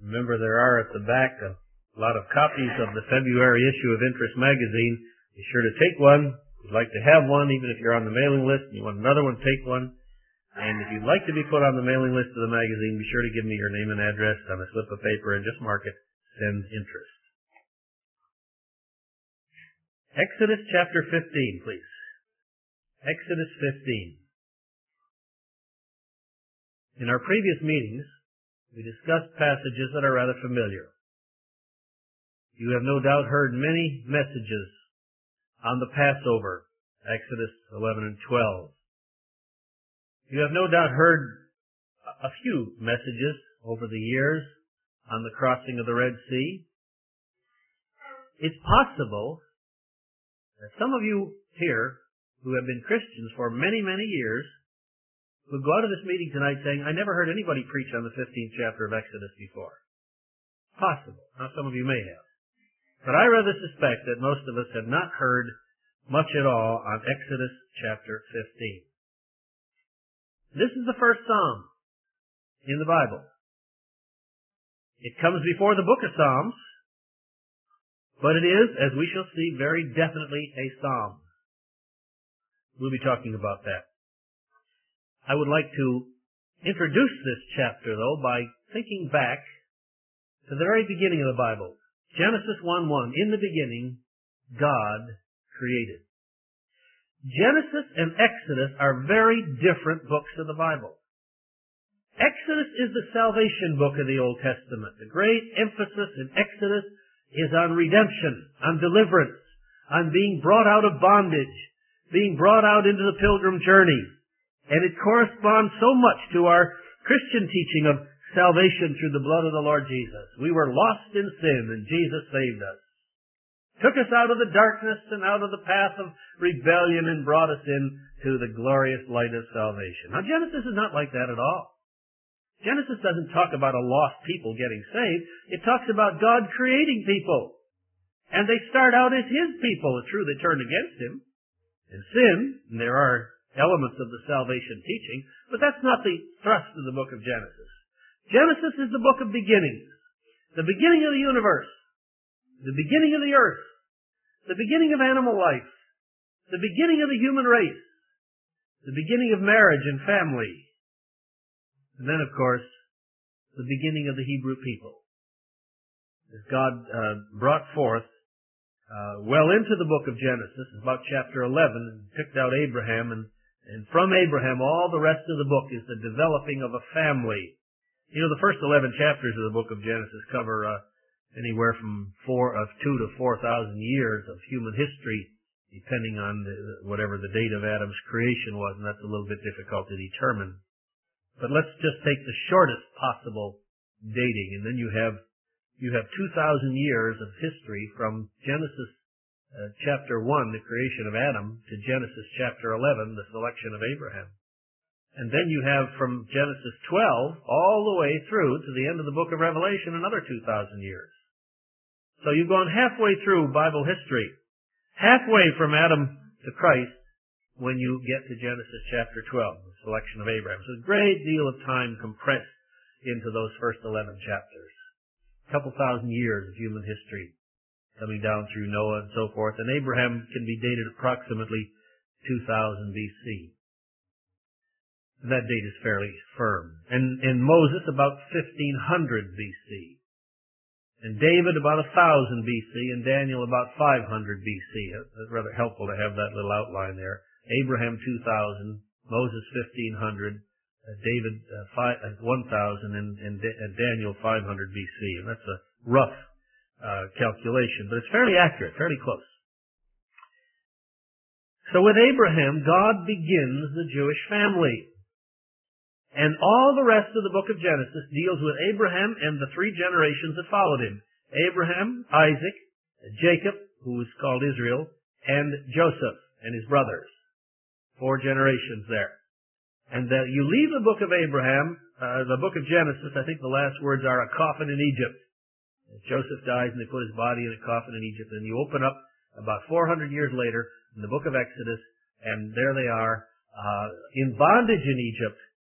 Remember, there are at the back a lot of copies of the February issue of Interest Magazine. Be sure to take one. If you'd like to have one, even if you're on the mailing list and you want another one, take one. And if you'd like to be put on the mailing list of the magazine, be sure to give me your name and address on a slip of paper and just mark it, Send Interest. Exodus chapter 15, please. Exodus 15. In our previous meetings, we discussed passages that are rather familiar. You have no doubt heard many messages on the Passover, Exodus 11 and 12. You have no doubt heard a few messages over the years on the crossing of the Red Sea. It's possible that some of you here who have been Christians for many, many years would go out of this meeting tonight saying, I never heard anybody preach on the 15th chapter of Exodus before. Possible. Now, some of you may have. But I rather suspect that most of us have not heard much at all on Exodus chapter 15. This is the first psalm in the Bible. It comes before the book of Psalms, but it is, as we shall see, very definitely a psalm. We'll be talking about that. I would like to introduce this chapter, though, by thinking back to the very beginning of the Bible. Genesis 1:1, in the beginning, God created. Genesis and Exodus are very different books of the Bible. Exodus is the salvation book of the Old Testament. The great emphasis in Exodus is on redemption, on deliverance, on being brought out of bondage, being brought out into the pilgrim journey. And it corresponds so much to our Christian teaching of salvation through the blood of the Lord Jesus. We were lost in sin, and Jesus saved us. Took us out of the darkness and out of the path of rebellion and brought us into the glorious light of salvation. Now, Genesis is not like that at all. Genesis doesn't talk about a lost people getting saved. It talks about God creating people. And they start out as His people. It's true they turned against Him and sinned, and there are elements of the salvation teaching, but that's not the thrust of the book of Genesis. Genesis is the book of beginnings. The beginning of the universe. The beginning of the earth. The beginning of animal life. The beginning of the human race. The beginning of marriage and family. And then, of course, the beginning of the Hebrew people. As God brought forth well into the book of Genesis, about chapter 11, and picked out Abraham, and from Abraham, all the rest of the book is the developing of a family. You know, the first 11 chapters of the book of Genesis cover anywhere from 2 to 4,000 years of human history, depending on whatever the date of Adam's creation was, and that's a little bit difficult to determine. But let's just take the shortest possible dating, and then you have 2,000 years of history from Genesis chapter 1, the creation of Adam, to Genesis chapter 11, the selection of Abraham. And then you have from Genesis 12 all the way through to the end of the book of Revelation, another 2,000 years. So you've gone halfway through Bible history, halfway from Adam to Christ, when you get to Genesis chapter 12, the selection of Abraham. So a great deal of time compressed into those first 11 chapters. A couple thousand years of human history coming down through Noah and so forth. And Abraham can be dated approximately 2000 BC. And that date is fairly firm. And Moses about 1500 BC. And David about 1000 BC. And Daniel about 500 BC. It's rather helpful to have that little outline there. Abraham 2000, Moses 1500, David 1000, and Daniel 500 BC. And that's a rough calculation, but it's fairly accurate, fairly close. So with Abraham, God begins the Jewish family. And all the rest of the book of Genesis deals with Abraham and the 3 generations that followed him. Abraham, Isaac, Jacob, who was called Israel, and Joseph and his brothers. 4 generations there. And you leave the book of Abraham, the book of Genesis, I think the last words are a coffin in Egypt. Joseph dies and they put his body in a coffin in Egypt. And you open up about 400 years later in the book of Exodus, and there they are in bondage in Egypt.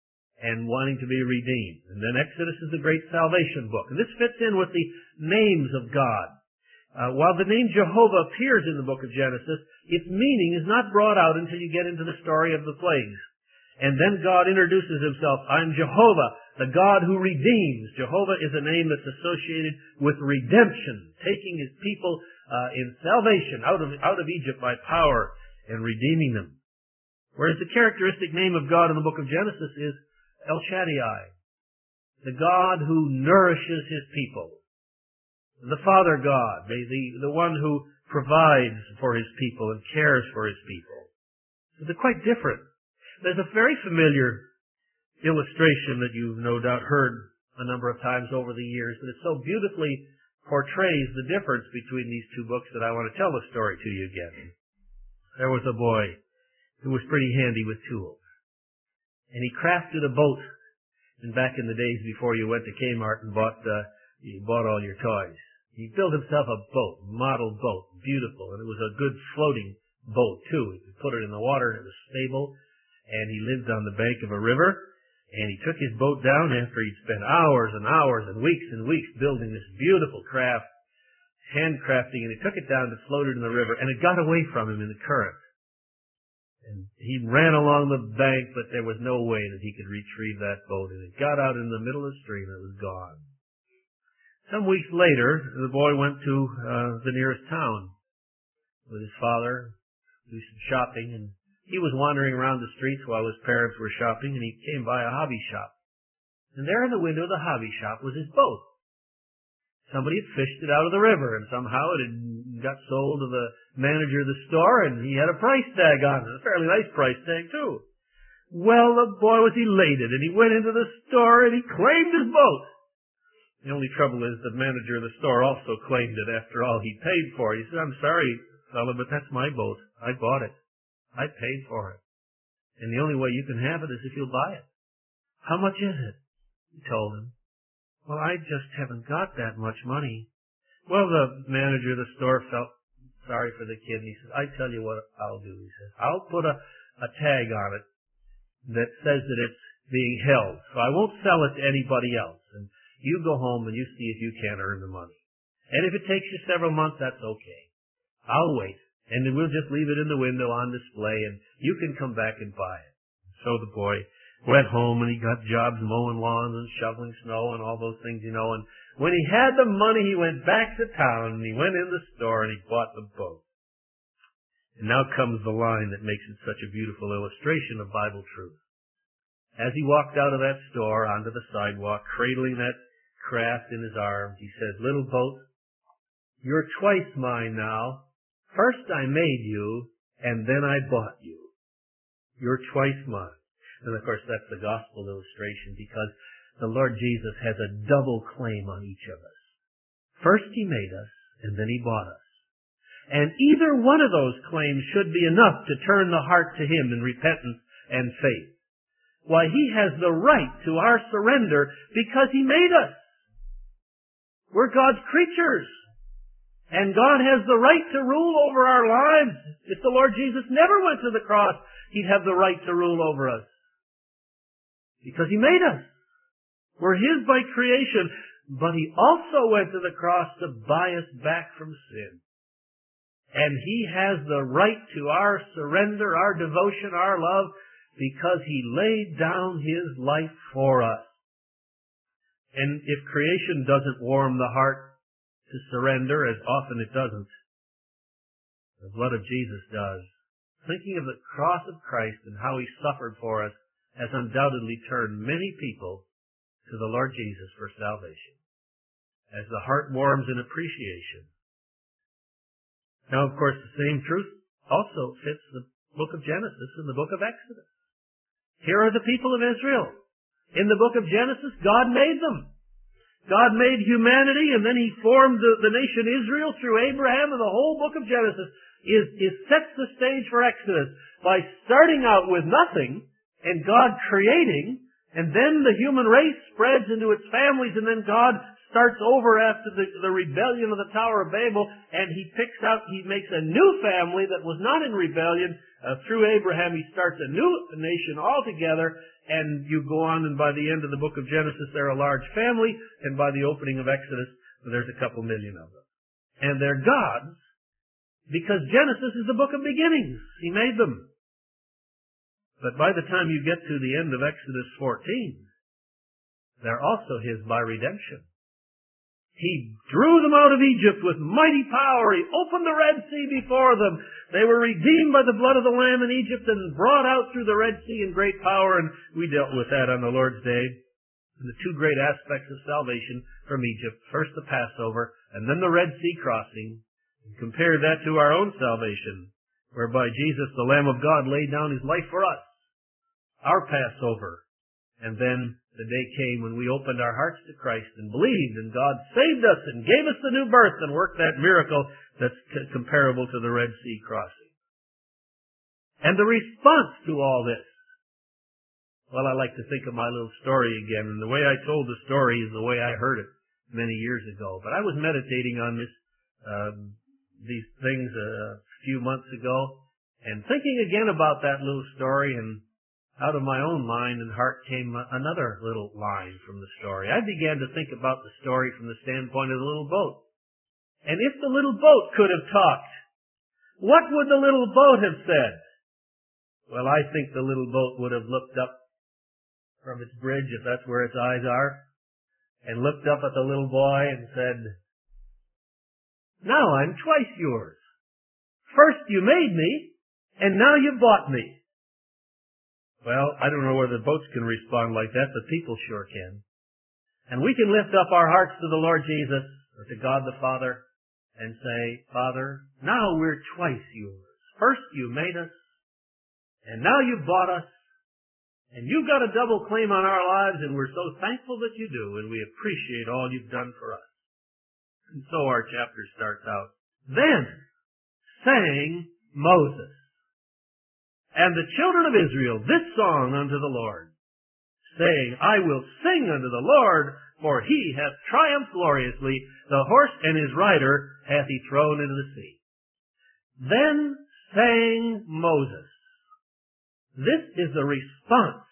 and wanting to be redeemed. And then Exodus is the great salvation book. And this fits in with the names of God. While the name Jehovah appears in the book of Genesis, its meaning is not brought out until you get into the story of the plagues. And then God introduces himself, I'm Jehovah, the God who redeems. Jehovah is a name that's associated with redemption, taking his people in salvation out of Egypt by power and redeeming them. Whereas the characteristic name of God in the book of Genesis is El Shaddai, the God who nourishes his people. The Father God, the one who provides for his people and cares for his people. So they're quite different. There's a very familiar illustration that you've no doubt heard a number of times over the years, but it so beautifully portrays the difference between these two books that I want to tell the story to you again. There was a boy who was pretty handy with tools, and he crafted a boat. And back in the days before you went to Kmart and bought all your toys, he built himself a boat, model boat, beautiful, and it was a good floating boat too. He could put it in the water and it was stable, and he lived on the bank of a river, and he took his boat down after he'd spent hours and hours and weeks building this beautiful craft, handcrafting, and he took it down to float it in the river, and it got away from him in the current. And he ran along the bank, but there was no way that he could retrieve that boat, and it got out in the middle of the stream and it was gone. Some weeks later, the boy went to the nearest town with his father, do some shopping, and he was wandering around the streets while his parents were shopping, and he came by a hobby shop. And there in the window of the hobby shop was his boat. Somebody had fished it out of the river, and somehow it had got sold to the manager of the store, and he had a price tag on it, a fairly nice price tag, too. Well, the boy was elated, and he went into the store, and he claimed his boat. The only trouble is the manager of the store also claimed it after all he paid for it. He said, I'm sorry, fella, but that's my boat. I bought it. I paid for it. And the only way you can have it is if you'll buy it. How much is it? He told him. Well, I just haven't got that much money. Well, the manager of the store felt sorry for the kid, and he says, I tell you what I'll do. He says, I'll put a tag on it that says that it's being held. So I won't sell it to anybody else. And you go home and you see if you can earn the money. And if it takes you several months, that's okay. I'll wait. And then we'll just leave it in the window on display, and you can come back and buy it. So the boy went home, and he got jobs mowing lawns and shoveling snow and all those things, And when he had the money, he went back to town, and he went in the store, and he bought the boat. And now comes the line that makes it such a beautiful illustration of Bible truth. As he walked out of that store onto the sidewalk, cradling that craft in his arms, he said, little boat, you're twice mine now. First I made you, and then I bought you. You're twice mine. And of course that's the gospel illustration, because the Lord Jesus has a double claim on each of us. First he made us, and then he bought us. And either one of those claims should be enough to turn the heart to him in repentance and faith. Why, he has the right to our surrender because he made us. We're God's creatures. And God has the right to rule over our lives. If the Lord Jesus never went to the cross, he'd have the right to rule over us. Because he made us. We're his by creation. But he also went to the cross to buy us back from sin. And he has the right to our surrender, our devotion, our love, because he laid down his life for us. And if creation doesn't warm the heart to surrender, as often it doesn't, the blood of Jesus does. Thinking of the cross of Christ and how he suffered for us has undoubtedly turned many people to the Lord Jesus for salvation, as the heart warms in appreciation. Now, of course, the same truth also fits the book of Genesis and the book of Exodus. Here are the people of Israel. In the book of Genesis, God made them. God made humanity, and then he formed the nation Israel through Abraham, and the whole book of Genesis sets the stage for Exodus by starting out with nothing and God creating, and then the human race spreads into its families, and then God starts over after the rebellion of the Tower of Babel, and he makes a new family that was not in rebellion. Through Abraham, he starts a new nation altogether, and you go on, and by the end of the book of Genesis, they're a large family, and by the opening of Exodus, there's a couple million of them. And they're God's, because Genesis is the book of beginnings. He made them. But by the time you get to the end of Exodus 14, they're also His by redemption. He drew them out of Egypt with mighty power. He opened the Red Sea before them. They were redeemed by the blood of the Lamb in Egypt and brought out through the Red Sea in great power, and we dealt with that on the Lord's Day. And the two great aspects of salvation from Egypt, first the Passover, and then the Red Sea crossing. And compare that to our own salvation, whereby Jesus, the Lamb of God, laid down His life for us, our Passover. And then the day came when we opened our hearts to Christ and believed, and God saved us and gave us the new birth and worked that miracle that's comparable to the Red Sea crossing. And the response to all this, well, I like to think of my little story again, and the way I told the story is the way I heard it many years ago. But I was meditating on these things a few months ago, and thinking again about that little story, and out of my own mind and heart came another little line from the story. I began to think about the story from the standpoint of the little boat. And if the little boat could have talked, what would the little boat have said? Well, I think the little boat would have looked up from its bridge, if that's where its eyes are, and looked up at the little boy and said, "Now I'm twice yours. First you made me, and now you bought me." Well, I don't know whether boats can respond like that, but people sure can. And we can lift up our hearts to the Lord Jesus, or to God the Father, and say, "Father, now we're twice yours. First you made us, and now you've bought us, and you've got a double claim on our lives, and we're so thankful that you do, and we appreciate all you've done for us." And so our chapter starts out. Then sang Moses and the children of Israel this song unto the Lord, saying, "I will sing unto the Lord, for He hath triumphed gloriously. The horse and his rider hath He thrown into the sea." Then sang Moses. This is the response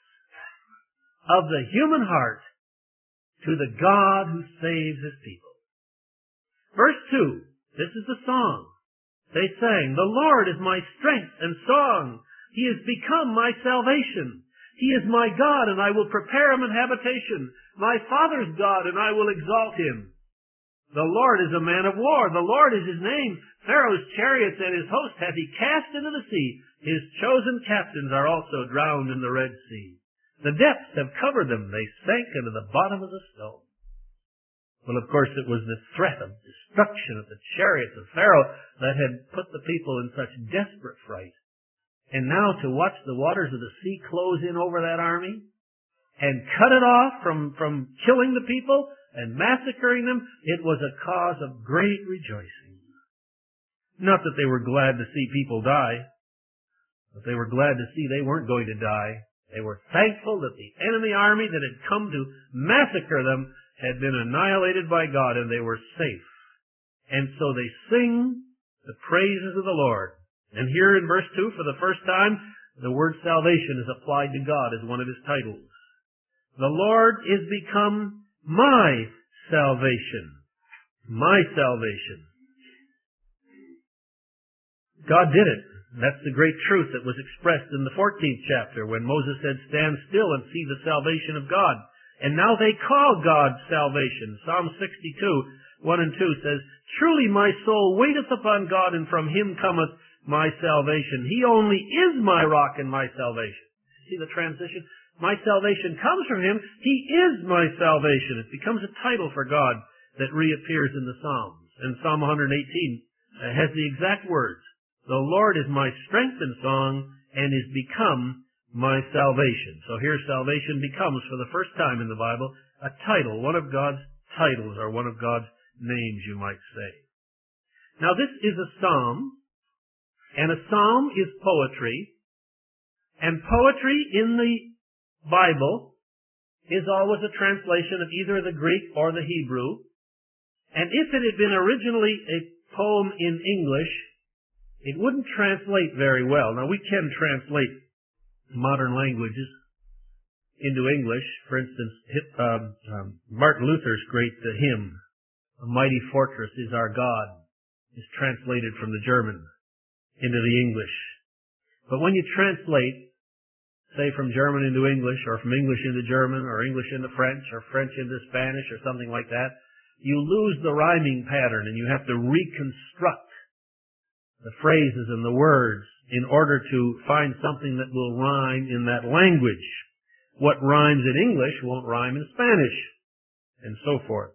of the human heart to the God who saves His people. Verse 2, this is the song. They sang, "The Lord is my strength and song. He has become my salvation. He is my God, and I will prepare Him an habitation. My father's God, and I will exalt Him. The Lord is a man of war. The Lord is His name. Pharaoh's chariots and his host hath He cast into the sea. His chosen captains are also drowned in the Red Sea. The depths have covered them. They sank into the bottom of the stone." Well, of course, it was the threat of destruction of the chariots of Pharaoh that had put the people in such desperate fright. And now to watch the waters of the sea close in over that army and cut it off from killing the people and massacring them, it was a cause of great rejoicing. Not that they were glad to see people die, but they were glad to see they weren't going to die. They were thankful that the enemy army that had come to massacre them had been annihilated by God, and they were safe. And so they sing the praises of the Lord. And here in verse 2, for the first time, the word salvation is applied to God as one of His titles. The Lord is become my salvation. My salvation. God did it. That's the great truth that was expressed in the 14th chapter when Moses said, "Stand still and see the salvation of God." And now they call God salvation. Psalm 62, 1 and 2 says, "Truly my soul waiteth upon God, and from Him cometh my salvation. He only is my rock and my salvation." See the transition? My salvation comes from Him. He is my salvation. It becomes a title for God that reappears in the Psalms. And Psalm 118 has the exact words. "The Lord is my strength and song, and is become my salvation." So here salvation becomes, for the first time in the Bible, a title, one of God's titles, or one of God's names, you might say. Now this is a psalm, and a psalm is poetry, and poetry in the Bible is always a translation of either the Greek or the Hebrew, And if it had been originally a poem in English, it wouldn't translate very well. Now, we can translate modern languages into English. For instance, Martin Luther's great hymn, "A Mighty Fortress is Our God," is translated from the German into the English. But when you translate, say from German into English, or from English into German, or English into French, or French into Spanish, or something like that, you lose the rhyming pattern and you have to reconstruct the phrases and the words in order to find something that will rhyme in that language. What rhymes in English won't rhyme in Spanish, and so forth.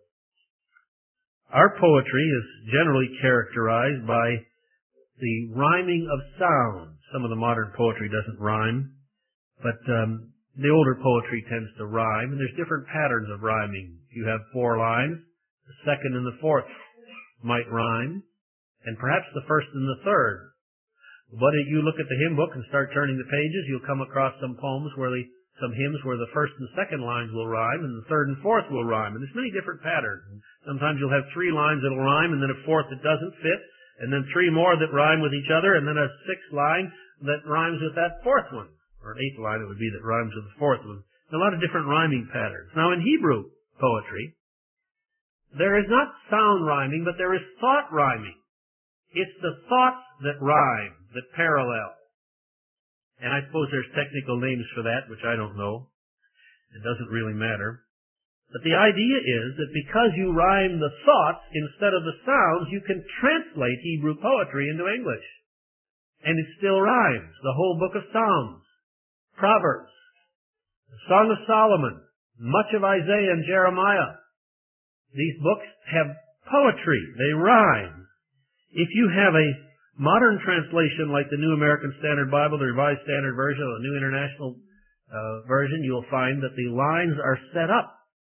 Our poetry is generally characterized by the rhyming of sound. Some of the modern poetry doesn't rhyme, but the older poetry tends to rhyme, and there's different patterns of rhyming. If you have 4 lines, the second and the fourth might rhyme, and perhaps the first and the third. But if you look at the hymn book and start turning the pages, you'll come across some poems where some hymns where the first and second lines will rhyme, and the third and fourth will rhyme. And there's many different patterns. Sometimes you'll have 3 lines that'll rhyme, and then a fourth that doesn't fit, and then 3 more that rhyme with each other, and then a 6th line that rhymes with that 4th one. Or an 8th line it would be that rhymes with the 4th one. A lot of different rhyming patterns. Now in Hebrew poetry, there is not sound rhyming, but there is thought rhyming. It's the thoughts that rhyme, that parallel. And I suppose there's technical names for that, which I don't know. It doesn't really matter. But the idea is that because you rhyme the thoughts instead of the sounds, you can translate Hebrew poetry into English. And it still rhymes. The whole book of Psalms, Proverbs, the Song of Solomon, much of Isaiah and Jeremiah. These books have poetry. They rhyme. If you have a modern translation like the New American Standard Bible, the Revised Standard Version, or the New International Version, you'll find that the lines are set up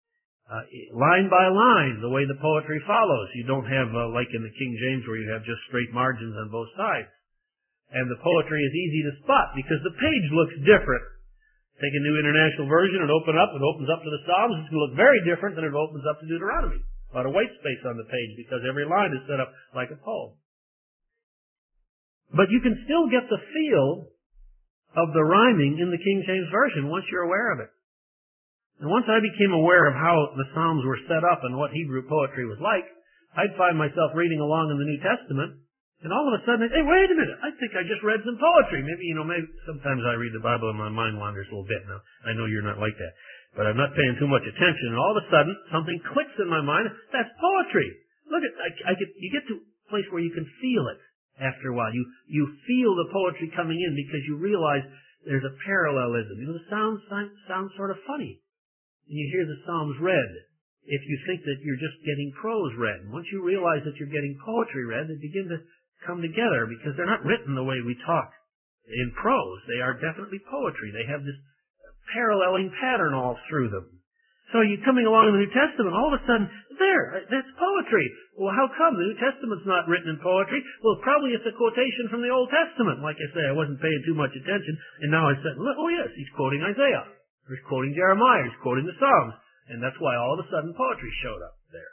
line by line, the way the poetry follows. You don't have, like in the King James, where you have just straight margins on both sides. And the poetry is easy to spot because the page looks different. Take a New International Version and open up, it opens up to the Psalms. It's going to look very different than it opens up to Deuteronomy. A lot of white space on the page because every line is set up like a poem. But you can still get the feel of the rhyming in the King James Version once you're aware of it. And once I became aware of how the Psalms were set up and what Hebrew poetry was like, I'd find myself reading along in the New Testament, and all of a sudden, hey, wait a minute, I think I just read some poetry. Maybe sometimes I read the Bible and my mind wanders a little bit. Now, I know you're not like that, but I'm not paying too much attention, and all of a sudden, something clicks in my mind. That's poetry. Look at, you get to a place where you can feel it after a while. You feel the poetry coming in because you realize there's a parallelism. The sounds sort of funny. And you hear the Psalms read, if you think that you're just getting prose read. And once you realize that you're getting poetry read, they begin to come together because they're not written the way we talk in prose. They are definitely poetry. They have this paralleling pattern all through them. So you're coming along in the New Testament, all of a sudden, that's poetry. Well, how come? The New Testament's not written in poetry. Well, probably it's a quotation from the Old Testament. Like I say, I wasn't paying too much attention, and now I said, oh yes, he's quoting Isaiah. He's quoting Jeremiah. He's quoting the Psalms. And that's why all of a sudden poetry showed up there.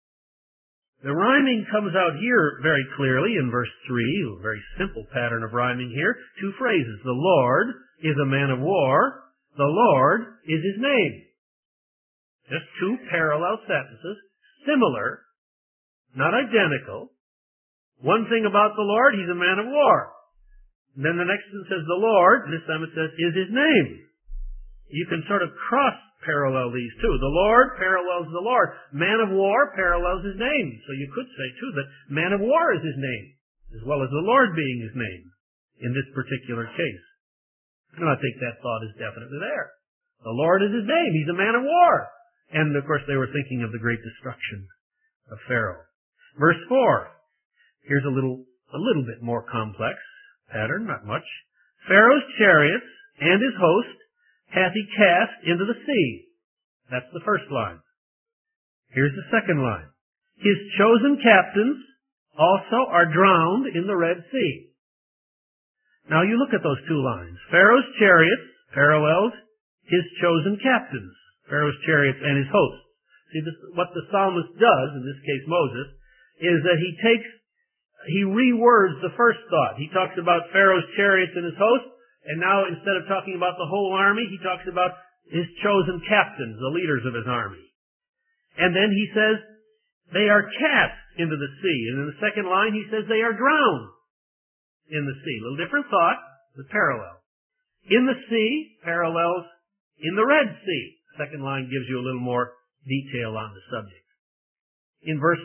The rhyming comes out here very clearly in verse 3, a very simple pattern of rhyming here. 2 phrases. The Lord is a man of war. The Lord is his name. Just 2 parallel sentences, similar, not identical. One thing about the Lord, he's a man of war. And then the next one says the Lord, and this time it says, is his name. You can sort of cross-parallel these two. The Lord parallels the Lord. Man of war parallels his name. So you could say, too, that man of war is his name, as well as the Lord being his name in this particular case. And I think that thought is definitely there. The Lord is his name. He's a man of war. And, of course, they were thinking of the great destruction of Pharaoh. Verse 4. Here's a little bit more complex pattern, not much. Pharaoh's chariots and his host hath he cast into the sea. That's the first line. Here's the second line. His chosen captains also are drowned in the Red Sea. Now you look at those 2 lines. Pharaoh's chariots parallels his chosen captains. Pharaoh's chariots and his hosts. See, what the psalmist does, in this case Moses, is that he rewords the first thought. He talks about Pharaoh's chariots and his host, and now instead of talking about the whole army, he talks about his chosen captains, the leaders of his army. And then he says, they are cast into the sea. And in the second line, he says they are drowned in the sea. A little different thought, but parallel. In the sea parallels in the Red Sea. Second line gives you a little more detail on the subject. In verse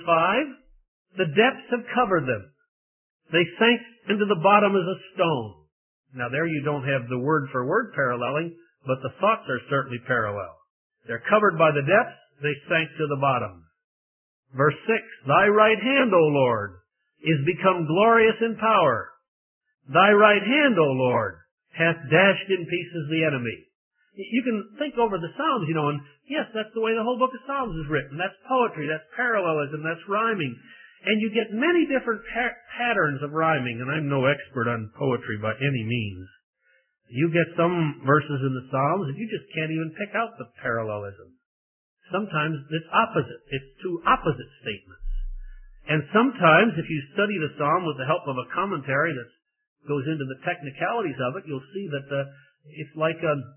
5, the depths have covered them. They sank into the bottom as a stone. Now there you don't have the word for word paralleling, but the thoughts are certainly parallel. They're covered by the depths, they sank to the bottom. Verse 6, thy right hand, O Lord, is become glorious in power. Thy right hand, O Lord, hath dashed in pieces the enemy. You can think over the Psalms, and yes, that's the way the whole book of Psalms is written. That's poetry, that's parallelism, that's rhyming. And you get many different patterns of rhyming, and I'm no expert on poetry by any means. You get some verses in the Psalms and you just can't even pick out the parallelism. Sometimes it's opposite. It's two opposite statements. And sometimes if you study the Psalm with the help of a commentary that goes into the technicalities of it, you'll see that it's like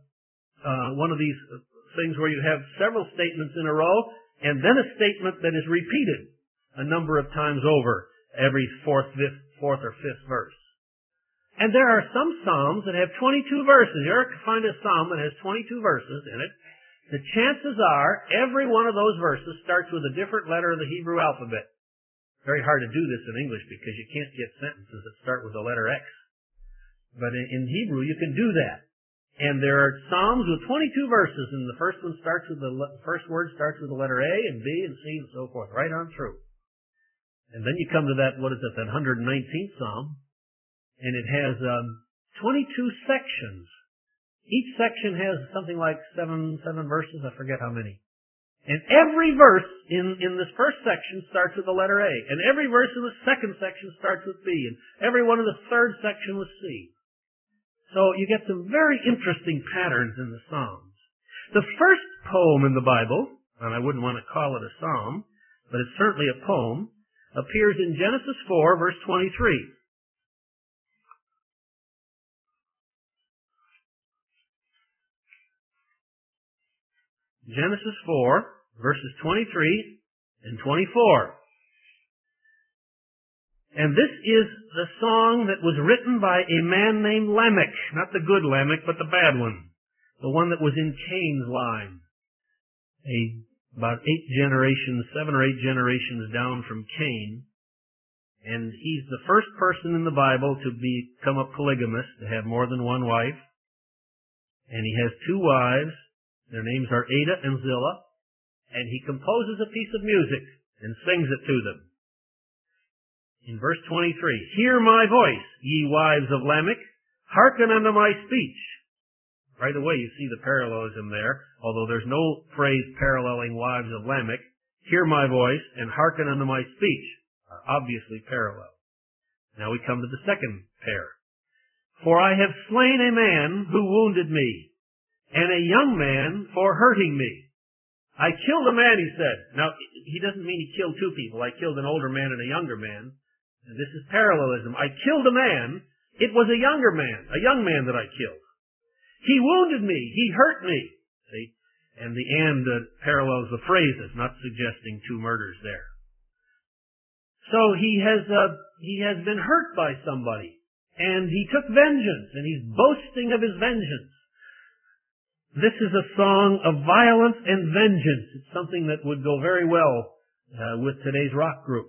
one of these things where you have several statements in a row and then a statement that is repeated a number of times over every fourth or fifth verse. And there are some psalms that have 22 verses. You ever find a psalm that has 22 verses in it? The chances are every one of those verses starts with a different letter of the Hebrew alphabet. Very hard to do this in English because you can't get sentences that start with the letter X. But in Hebrew you can do that. And there are psalms with 22 verses, and the first one starts with the first word starts with the letter A and B and C and so forth, right on through. And then you come to that 119th Psalm, and it has 22 sections. Each section has something like seven verses, I forget how many. And every verse in this first section starts with the letter A, and every verse in the second section starts with B, and every one in the third section with C. So you get some very interesting patterns in the Psalms. The first poem in the Bible, and I wouldn't want to call it a psalm, but it's certainly a poem, appears in Genesis 4, verse 23. Genesis 4, verses 23 and 24. And this is the song that was written by a man named Lamech. Not the good Lamech, but the bad one. The one that was in Cain's line. About 7 or 8 generations down from Cain. And he's the first person in the Bible to become a polygamist, to have more than one wife. And he has 2 wives. Their names are Ada and Zillah. And he composes a piece of music and sings it to them. In verse 23, hear my voice, ye wives of Lamech, hearken unto my speech. Right away you see the parallelism there, although there's no phrase paralleling wives of Lamech. Hear my voice and hearken unto my speech are obviously parallel. Now we come to the second pair. For I have slain a man who wounded me, and a young man for hurting me. I killed a man, he said. Now, he doesn't mean he killed 2 people. I killed an older man and a younger man. And this is parallelism. I killed a man. It was a young man that I killed. He wounded me. He hurt me. See? And the and parallels the phrases, not suggesting 2 murders there. So he has been hurt by somebody. And he took vengeance. And he's boasting of his vengeance. This is a song of violence and vengeance. It's something that would go very well with today's rock groups.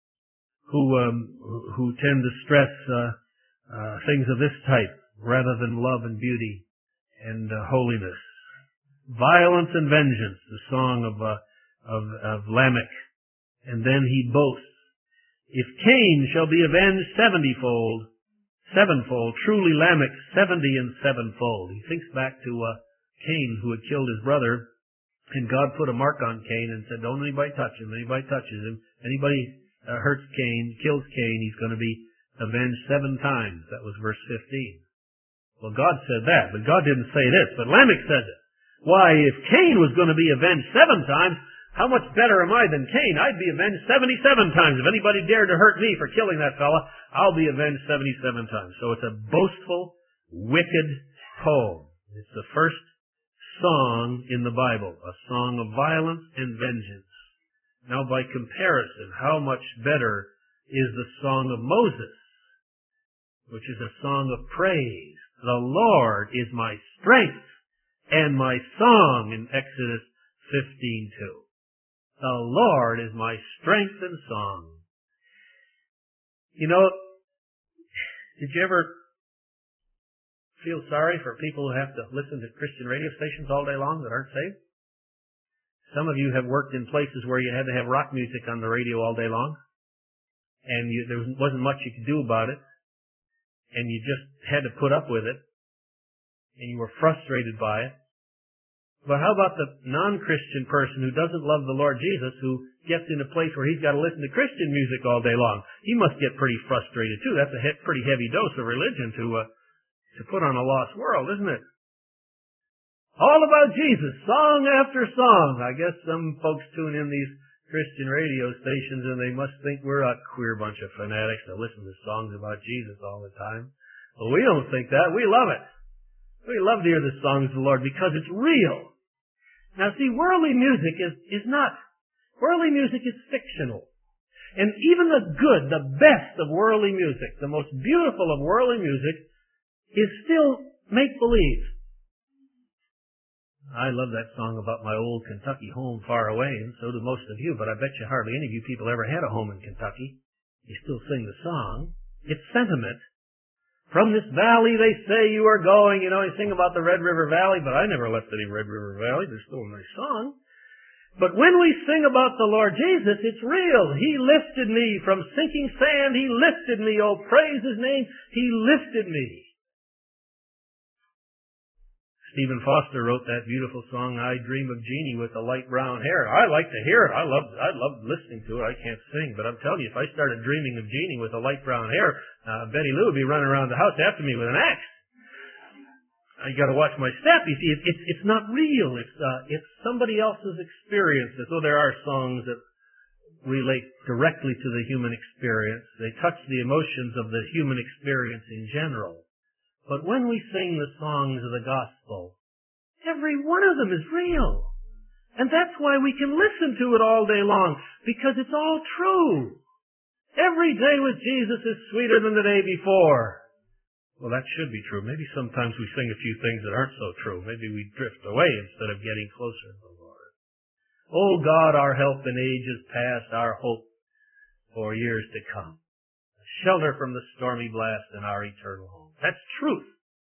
Who tend to stress things of this type rather than love and beauty and holiness. Violence and vengeance, the song of Lamech. And then he boasts, if Cain shall be avenged sevenfold, truly Lamech 70 and sevenfold. He thinks back to Cain, who had killed his brother, and God put a mark on Cain and said, don't anybody touch him. Anybody touches him, anybody hurts Cain, kills Cain, he's going to be avenged 7 times. That was verse 15. Well, God said that, but God didn't say this, but Lamech said it. Why, if Cain was going to be avenged 7 times, How much better am I than Cain? I'd be avenged 77 times. If anybody dared to hurt me for killing that fella, I'll be avenged 77 times. So it's a boastful, wicked poem. It's the first song in the Bible, a song of violence and vengeance. Now, by comparison, how much better is the song of Moses, which is a song of praise. The Lord is my strength and my song in Exodus 15:2. The Lord is my strength and song. You know, did you ever feel sorry for people who have to listen to Christian radio stations all day long that aren't saved? Some of you have worked in places where you had to have rock music on the radio all day long, and there wasn't much you could do about it, and you just had to put up with it, and you were frustrated by it. But how about the non-Christian person who doesn't love the Lord Jesus, who gets in a place where he's got to listen to Christian music all day long? He must get pretty frustrated too. That's a pretty heavy dose of religion to put on a lost world, isn't it? All about Jesus, song after song. I guess some folks tune in these Christian radio stations and they must think we're a queer bunch of fanatics that listen to songs about Jesus all the time. Well, we don't think that. We love it. We love to hear the songs of the Lord because it's real. Now see, worldly music is not. Worldly music is fictional. And even the good, the best of worldly music, the most beautiful of worldly music, is still make-believe. I love that song about my old Kentucky home far away, and so do most of you, but I bet you hardly any of you people ever had a home in Kentucky. You still sing the song. It's sentiment. From this valley they say you are going. You know, I sing about the Red River Valley, but I never left any Red River Valley. There's still a nice song. But when we sing about the Lord Jesus, it's real. He lifted me from sinking sand. He lifted me. Oh, praise His name. He lifted me. Stephen Foster wrote that beautiful song, I Dream of Jeannie with the Light Brown Hair. I like to hear it. I love listening to it. I can't sing, but I'm telling you, if I started dreaming of Jeannie with the light brown hair, Betty Lou would be running around the house after me with an axe. I got to watch my step. You see, it's not real. It's somebody else's experience. So there are songs that relate directly to the human experience. They touch the emotions of the human experience in general. But when we sing the songs of the gospel, every one of them is real. And that's why we can listen to it all day long, because it's all true. Every day with Jesus is sweeter than the day before. Well, that should be true. Maybe sometimes we sing a few things that aren't so true. Maybe we drift away instead of getting closer to the Lord. Oh God, our help in ages past, our hope for years to come. Shelter from the stormy blast in our eternal home. That's truth.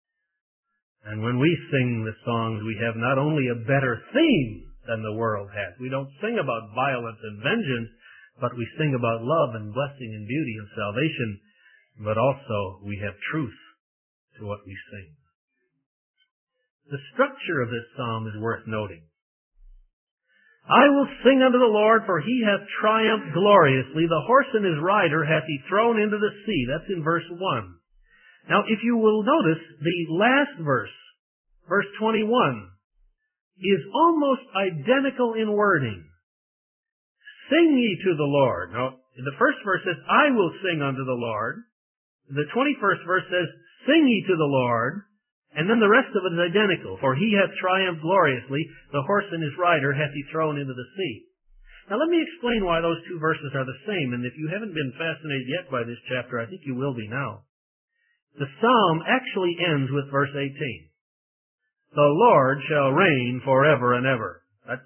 And when we sing the songs, we have not only a better theme than the world has. We don't sing about violence and vengeance, but we sing about love and blessing and beauty and salvation. But also, we have truth to what we sing. The structure of this psalm is worth noting. I will sing unto the Lord, for He hath triumphed gloriously. The horse and his rider hath He thrown into the sea. That's in verse 1. Now, if you will notice, the last verse, verse 21, is almost identical in wording. Sing ye to the Lord. Now, the first verse says, I will sing unto the Lord. The 21st verse says, sing ye to the Lord. And then the rest of it is identical. For He hath triumphed gloriously, the horse and his rider hath He thrown into the sea. Now let me explain why those two verses are the same, and if you haven't been fascinated yet by this chapter, I think you will be now. The psalm actually ends with verse 18. The Lord shall reign forever and ever. That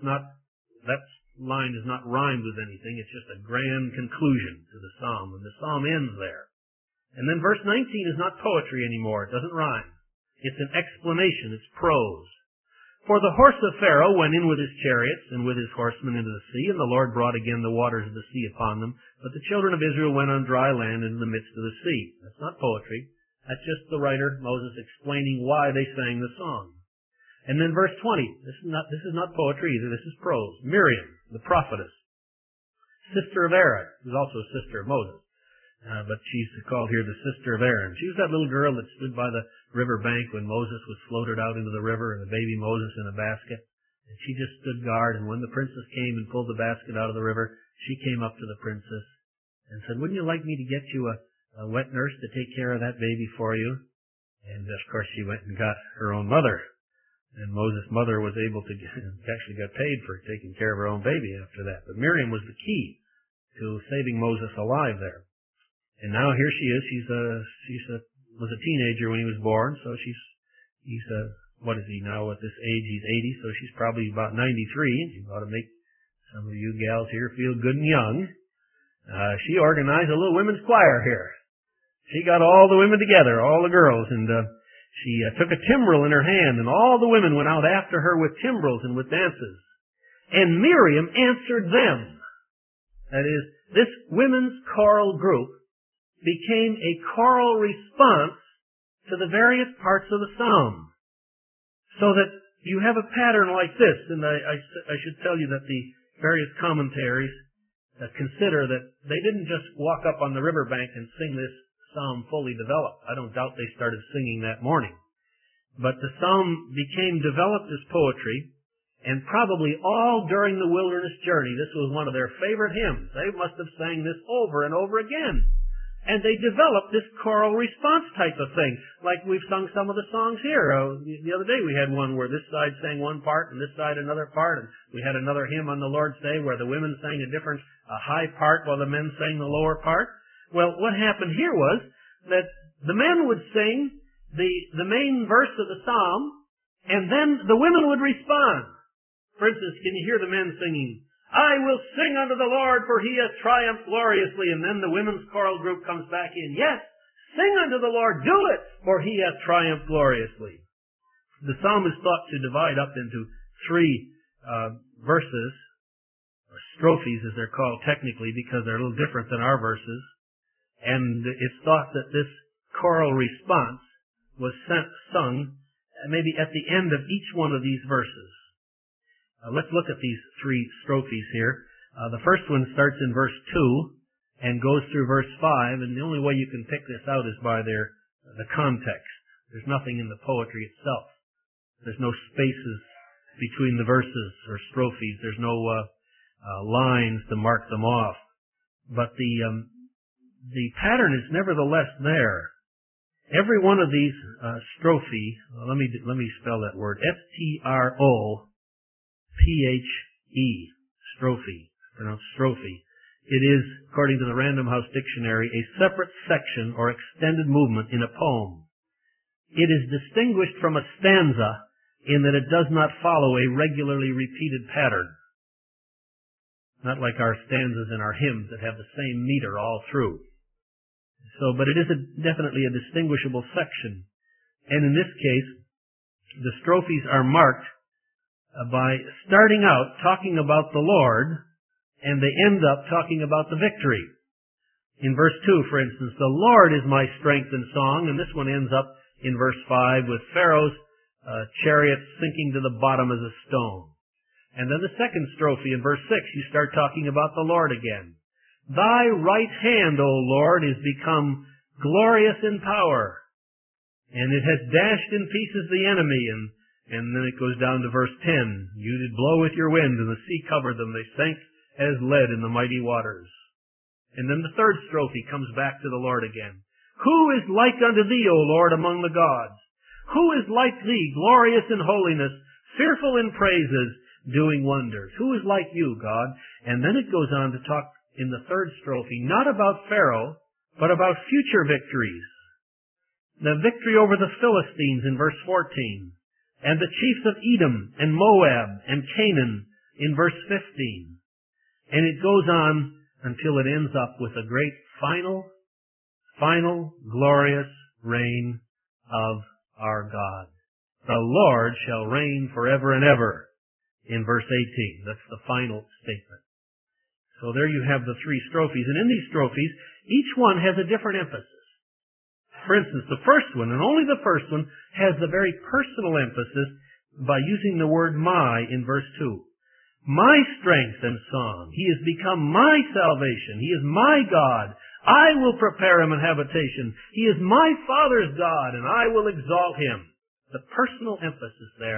line is not rhymed with anything, it's just a grand conclusion to the psalm, and the psalm ends there. And then verse 19 is not poetry anymore, it doesn't rhyme. It's an explanation. It's prose. For the horse of Pharaoh went in with his chariots and with his horsemen into the sea, and the Lord brought again the waters of the sea upon them. But the children of Israel went on dry land in the midst of the sea. That's not poetry. That's just the writer, Moses, explaining why they sang the song. And then verse 20. This is not poetry either. This is prose. Miriam, the prophetess, sister of Aaron, who's also a sister of Moses. But she's called here the sister of Aaron. She was that little girl that stood by the river bank when Moses was floated out into the river and the baby Moses in a basket. And she just stood guard, and when the princess came and pulled the basket out of the river, she came up to the princess and said, "Wouldn't you like me to get you a wet nurse to take care of that baby for you?" And of course she went and got her own mother. And Moses' mother was able to actually got paid for taking care of her own baby after that. But Miriam was the key to saving Moses alive there. And now here she is. Was a teenager when he was born, so he's what is he now at this age? He's 80, so she's probably about 93. And she ought to make some of you gals here feel good and young. She organized a little women's choir here. She got all the women together, all the girls, and she took a timbrel in her hand, and all the women went out after her with timbrels and with dances. And Miriam answered them. That is, this women's choral group became a choral response to the various parts of the psalm. So that you have a pattern like this, and I should tell you that the various commentaries consider that they didn't just walk up on the riverbank and sing this psalm fully developed. I don't doubt they started singing that morning. But the psalm became developed as poetry, and probably all during the wilderness journey, this was one of their favorite hymns. They must have sang this over and over again. And they developed this choral response type of thing, like we've sung some of the songs here. The other day we had one where this side sang one part and this side another part, and we had another hymn on the Lord's Day where the women sang a different high part while the men sang the lower part. Well, what happened here was that the men would sing the main verse of the psalm, and then the women would respond. For instance, can you hear the men singing, "I will sing unto the Lord, for he has triumphed gloriously." And then the women's choral group comes back in, "Yes, sing unto the Lord, do it, for he has triumphed gloriously." The psalm is thought to divide up into three verses, or strophes as they're called technically, because they're a little different than our verses. And it's thought that this choral response was sung maybe at the end of each one of these verses. Let's look at these three strophes here. The first one starts in verse 2 and goes through verse 5, and the only way you can pick this out is by the context. There's nothing in the poetry itself. There's no spaces between the verses or strophes. There's no lines to mark them off. But the pattern is nevertheless there. Every one of these strophe, let me spell that word, S-T-R-O-P-H-E, strophe, pronounced strophe. It is, according to the Random House Dictionary, a separate section or extended movement in a poem. It is distinguished from a stanza in that it does not follow a regularly repeated pattern. Not like our stanzas in our hymns that have the same meter all through. But it is definitely a distinguishable section. And in this case, the strophes are marked by starting out talking about the Lord, and they end up talking about the victory. In verse 2, for instance, "The Lord is my strength and song," and this one ends up in verse 5 with Pharaoh's chariot sinking to the bottom as a stone. And then the second strophe in verse 6, you start talking about the Lord again. "Thy right hand, O Lord, is become glorious in power, and it has dashed in pieces the enemy." And then it goes down to verse 10. "You did blow with your wind, and the sea covered them. They sank as lead in the mighty waters." And then the third strophe comes back to the Lord again. "Who is like unto thee, O Lord, among the gods? Who is like thee, glorious in holiness, fearful in praises, doing wonders?" Who is like you, God? And then it goes on to talk in the third strophe, not about Pharaoh, but about future victories. The victory over the Philistines in verse 14, and the chiefs of Edom and Moab and Canaan in verse 15. And it goes on until it ends up with a great final, glorious reign of our God. "The Lord shall reign forever and ever," in verse 18. That's the final statement. So there you have the three strophes. And in these strophes, each one has a different emphasis. For instance, the first one, and only the first one, has the very personal emphasis by using the word "my" in verse 2. "My strength and song. He has become my salvation. He is my God. I will prepare him an habitation. He is my Father's God, and I will exalt him." The personal emphasis there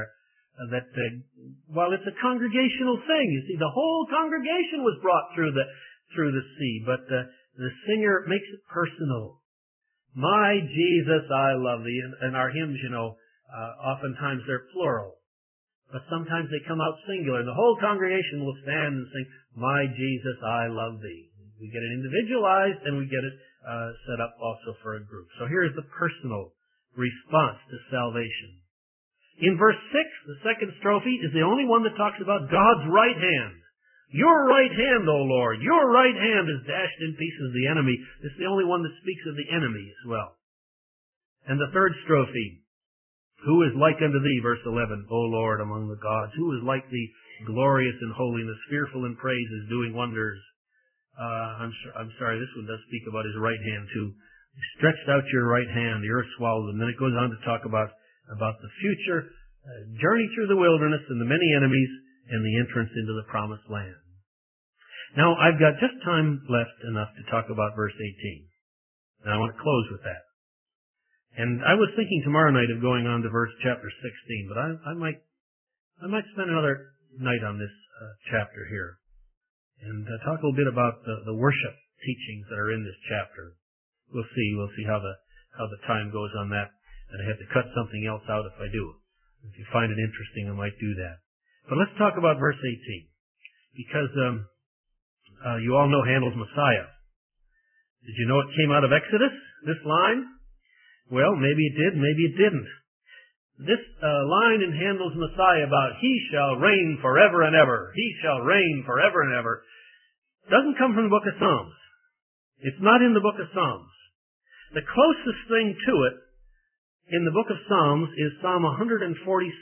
Well, it's a congregational thing. You see, the whole congregation was brought through the sea, but the singer makes it personal. My Jesus, I love thee. And our hymns, oftentimes they're plural, but sometimes they come out singular. The whole congregation will stand and sing, My Jesus, I love thee. We get it individualized, and we get it set up also for a group. So here's the personal response to salvation. In verse 6, the second strophe is the only one that talks about God's right hand. Your right hand, O Lord, your right hand is dashed in pieces the enemy. It's the only one that speaks of the enemy as well. And the third strophe, who is like unto thee, verse 11, O Lord, among the gods, who is like thee, glorious in holiness, fearful in praises, doing wonders. I'm sorry, this one does speak about his right hand too. You stretched out your right hand, the earth swallowed them. Then it goes on to talk about the future journey through the wilderness and the many enemies and the entrance into the promised land. Now, I've got just time left enough to talk about verse 18. And I want to close with that. And I was thinking tomorrow night of going on to chapter 16, but I might spend another night on this chapter here and talk a little bit about the worship teachings that are in this chapter. We'll see how the time goes on that. And I have to cut something else out if I do. If you find it interesting, I might do that. But let's talk about verse 18. Because you all know Handel's Messiah. Did you know it came out of Exodus, this line? Well, maybe it did, maybe it didn't. This line in Handel's Messiah about he shall reign forever and ever, he shall reign forever and ever, doesn't come from the book of Psalms. It's not in the book of Psalms. The closest thing to it in the book of Psalms is Psalm 146.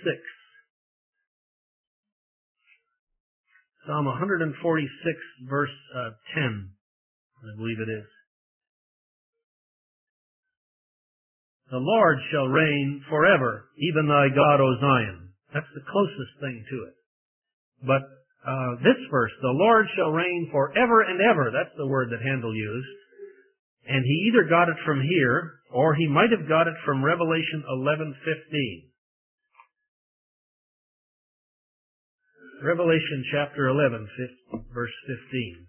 Psalm 146, verse 10, I believe it is. The Lord shall reign forever, even thy God, O Zion. That's the closest thing to it. But this verse, the Lord shall reign forever and ever, that's the word that Handel used. And he either got it from here, or he might have got it from Revelation 11:15. Revelation chapter 11, verse 15.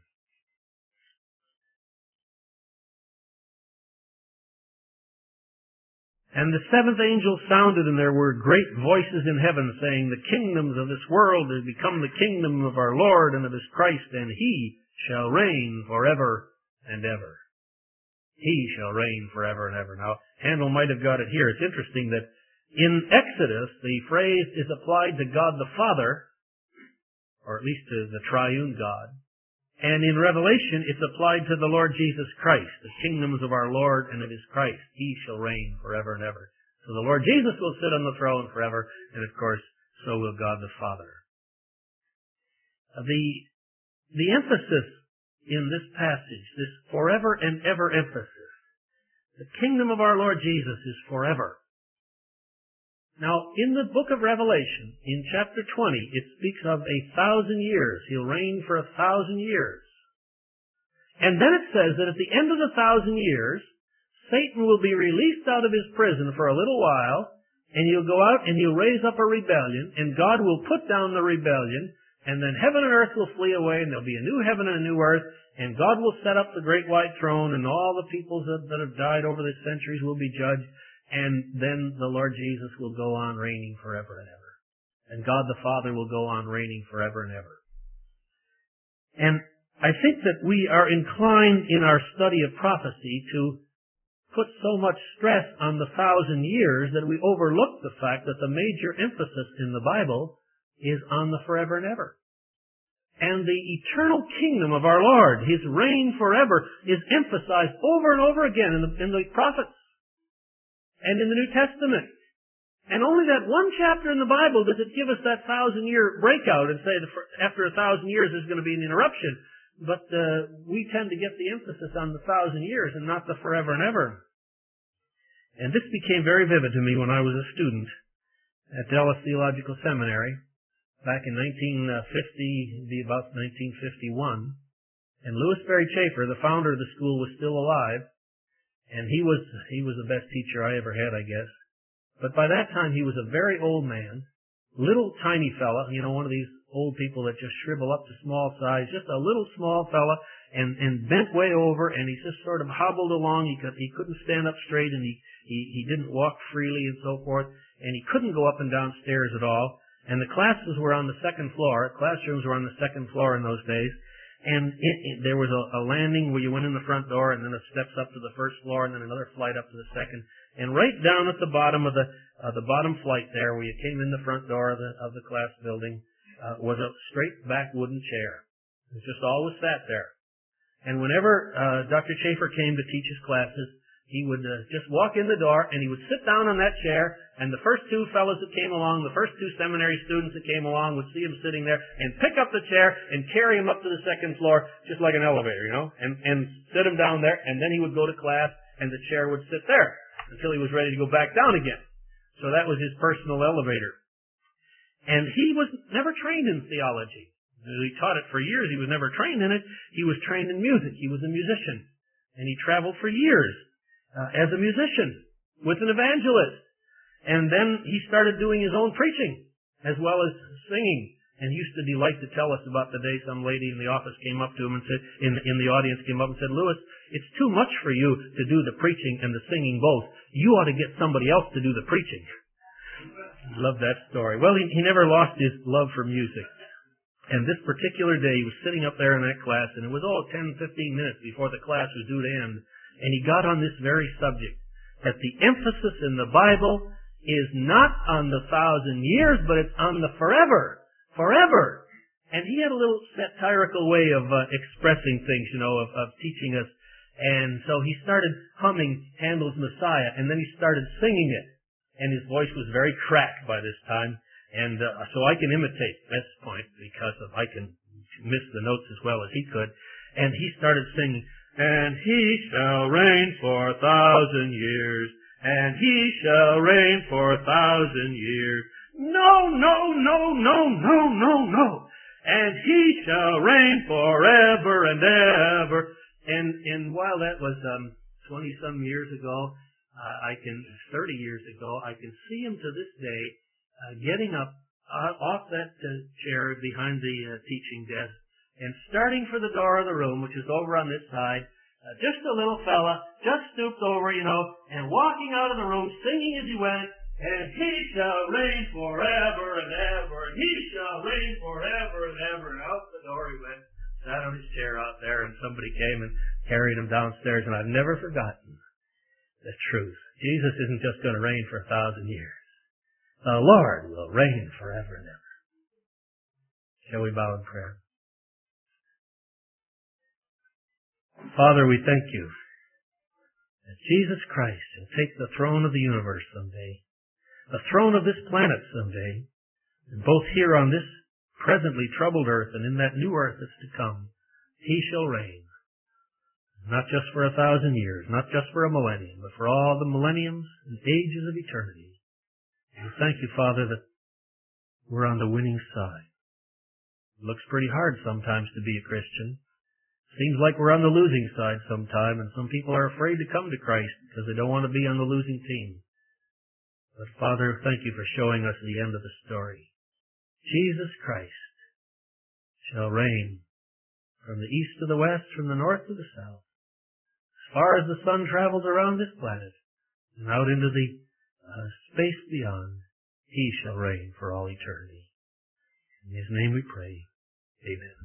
And the seventh angel sounded, and there were great voices in heaven, saying, The kingdoms of this world have become the kingdom of our Lord and of his Christ, and he shall reign forever and ever. He shall reign forever and ever. Now, Handel might have got it here. It's interesting that in Exodus, the phrase is applied to God the Father, or at least to the triune God. And in Revelation, it's applied to the Lord Jesus Christ, the kingdoms of our Lord and of his Christ. He shall reign forever and ever. So the Lord Jesus will sit on the throne forever, and of course, so will God the Father. The emphasis in this passage, this forever and ever emphasis, the kingdom of our Lord Jesus is forever. Now, in the book of Revelation, in chapter 20, it speaks of 1,000 years. He'll reign for 1,000 years. And then it says that at the end of the 1,000 years, Satan will be released out of his prison for a little while, and he'll go out and he'll raise up a rebellion, and God will put down the rebellion, and then heaven and earth will flee away, and there'll be a new heaven and a new earth, and God will set up the great white throne, and all the peoples that have died over the centuries will be judged, and then the Lord Jesus will go on reigning forever and ever. And God the Father will go on reigning forever and ever. And I think that we are inclined in our study of prophecy to put so much stress on the 1,000 years that we overlook the fact that the major emphasis in the Bible is on the forever and ever. And the eternal kingdom of our Lord, his reign forever, is emphasized over and over again in the prophets and in the New Testament. And only that one chapter in the Bible does it give us that 1,000-year breakout and say that after 1,000 years there's going to be an interruption. But we tend to get the emphasis on the 1,000 years and not the forever and ever. And this became very vivid to me when I was a student at Dallas Theological Seminary back in 1950, about 1951. And Louis Berry Chafer, the founder of the school, was still alive. And he was the best teacher I ever had, I guess. But by that time, he was a very old man little tiny fella, one of these old people that just shrivel up to small size, just a little small fella, and bent way over, and he just sort of hobbled along. He couldn't stand up straight, and he didn't walk freely and so forth, and he couldn't go up and down stairs at all. And the classes were on the second floor. Classrooms were on the second floor in those days. And there was a landing where you went in the front door, and then the steps up to the first floor, and then another flight up to the second. And right down at the bottom of the bottom flight there, where you came in the front door of the class building, was a straight back wooden chair. It just always sat there. And whenever Dr. Schaefer came to teach his classes, he would just walk in the door, and he would sit down on that chair, and the first two fellows that came along, the first two seminary students that came along, would see him sitting there and pick up the chair and carry him up to the second floor, just like an elevator, and sit him down there, and then he would go to class, and the chair would sit there until he was ready to go back down again. So that was his personal elevator. And he was never trained in theology. He taught it for years. He was never trained in it. He was trained in music. He was a musician. And he traveled for years as a musician with an evangelist. And then he started doing his own preaching as well as singing. And he used to delight to tell us about the day some lady in the office came up to him and said, in the audience came up and said, "Lewis, it's too much for you to do the preaching and the singing both. You ought to get somebody else to do the preaching." Love that story. Well, he never lost his love for music. And this particular day, he was sitting up there in that class, and it was 10, 15 minutes before the class was due to end. And he got on this very subject, that the emphasis in the Bible is not on the 1,000 years, but it's on the forever. Forever. And he had a little satirical way of expressing things, of teaching us. And so he started humming Handel's Messiah, and then he started singing it. And his voice was very cracked by this time. And so I can imitate West Point because I can miss the notes as well as he could. And he started singing, "And he shall reign for 1,000 years, and he shall reign for 1,000 years. No, no, no, no, no, no, no. And he shall reign forever and ever." And while that was 20-some years ago, 30 years ago, I can see him to this day getting up off that chair behind the teaching desk and starting for the door of the room, which is over on this side. Just a little fella, just stooped over, and walking out of the room, singing as he went, "And he shall reign forever and ever, and he shall reign forever and ever." And out the door he went, sat on his chair out there, and somebody came and carried him downstairs, and I've never forgotten the truth. Jesus isn't just going to reign for 1,000 years. The Lord will reign forever and ever. Shall we bow in prayer? Father, we thank you that Jesus Christ will take the throne of the universe someday, the throne of this planet someday, and both here on this presently troubled earth and in that new earth that's to come, he shall reign. Not just for 1,000 years, not just for a millennium, but for all the millenniums and ages of eternity. And thank you, Father, that we're on the winning side. It looks pretty hard sometimes to be a Christian. Seems like we're on the losing side sometime, and some people are afraid to come to Christ because they don't want to be on the losing team. But Father, thank you for showing us the end of the story. Jesus Christ shall reign from the east to the west, from the north to the south, as far as the sun travels around this planet, and out into the space beyond. He shall reign for all eternity. In his name we pray. Amen.